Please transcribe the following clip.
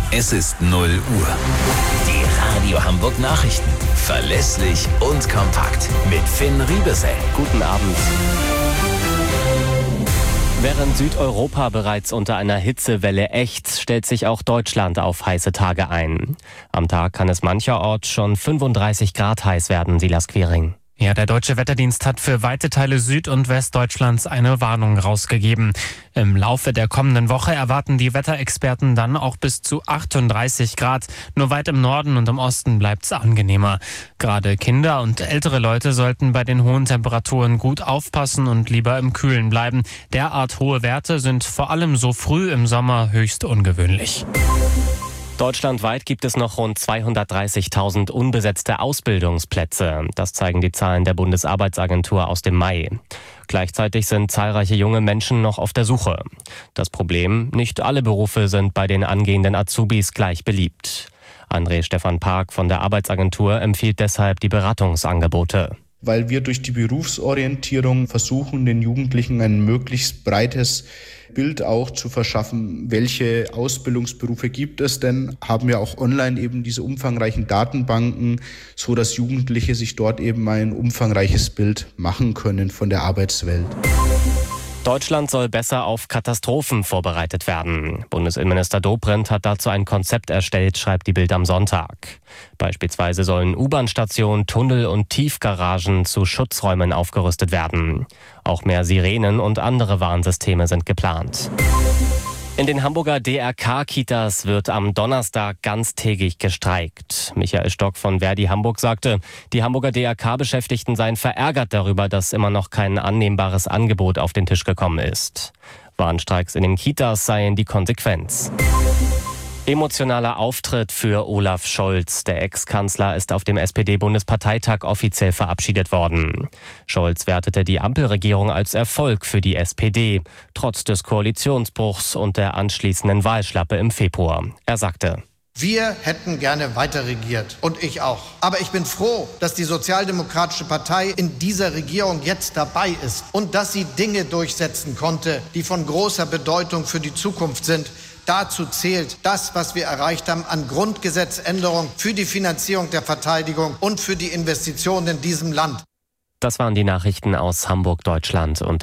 Es ist 0 Uhr. Die Radio Hamburg Nachrichten. Verlässlich und kompakt. Mit Finn Riebesell. Guten Abend. Während Südeuropa bereits unter einer Hitzewelle ächzt, stellt sich auch Deutschland auf heiße Tage ein. Am Tag kann es mancherorts schon 35 Grad heiß werden, Silas Quiring. Ja, der Deutsche Wetterdienst hat für weite Teile Süd- und Westdeutschlands eine Warnung rausgegeben. Im Laufe der kommenden Woche erwarten die Wetterexperten dann auch bis zu 38 Grad. Nur weit im Norden und im Osten bleibt's angenehmer. Gerade Kinder und ältere Leute sollten bei den hohen Temperaturen gut aufpassen und lieber im Kühlen bleiben. Derart hohe Werte sind vor allem so früh im Sommer höchst ungewöhnlich. Deutschlandweit gibt es noch rund 230.000 unbesetzte Ausbildungsplätze. Das zeigen die Zahlen der Bundesarbeitsagentur aus dem Mai. Gleichzeitig sind zahlreiche junge Menschen noch auf der Suche. Das Problem: Nicht alle Berufe sind bei den angehenden Azubis gleich beliebt. André Stefan Park von der Arbeitsagentur empfiehlt deshalb die Beratungsangebote. Weil wir durch die Berufsorientierung versuchen, den Jugendlichen ein möglichst breites Bild auch zu verschaffen, welche Ausbildungsberufe gibt es denn, haben wir auch online eben diese umfangreichen Datenbanken, so dass Jugendliche sich dort eben ein umfangreiches Bild machen können von der Arbeitswelt. Deutschland soll besser auf Katastrophen vorbereitet werden. Bundesinnenminister Dobrindt hat dazu ein Konzept erstellt, schreibt die Bild am Sonntag. Beispielsweise sollen U-Bahn-Stationen, Tunnel und Tiefgaragen zu Schutzräumen aufgerüstet werden. Auch mehr Sirenen und andere Warnsysteme sind geplant. In den Hamburger DRK-Kitas wird am Donnerstag ganztägig gestreikt. Michael Stock von Verdi Hamburg sagte, die Hamburger DRK-Beschäftigten seien verärgert darüber, dass immer noch kein annehmbares Angebot auf den Tisch gekommen ist. Warnstreiks in den Kitas seien die Konsequenz. Emotionaler Auftritt für Olaf Scholz. Der Ex-Kanzler ist auf dem SPD-Bundesparteitag offiziell verabschiedet worden. Scholz wertete die Ampelregierung als Erfolg für die SPD, trotz des Koalitionsbruchs und der anschließenden Wahlschlappe im Februar. Er sagte: Wir hätten gerne weiter regiert und ich auch. Aber ich bin froh, dass die Sozialdemokratische Partei in dieser Regierung jetzt dabei ist und dass sie Dinge durchsetzen konnte, die von großer Bedeutung für die Zukunft sind. Dazu zählt das, was wir erreicht haben an Grundgesetzänderungen für die Finanzierung der Verteidigung und für die Investitionen in diesem Land. Das waren die Nachrichten aus Hamburg, Deutschland und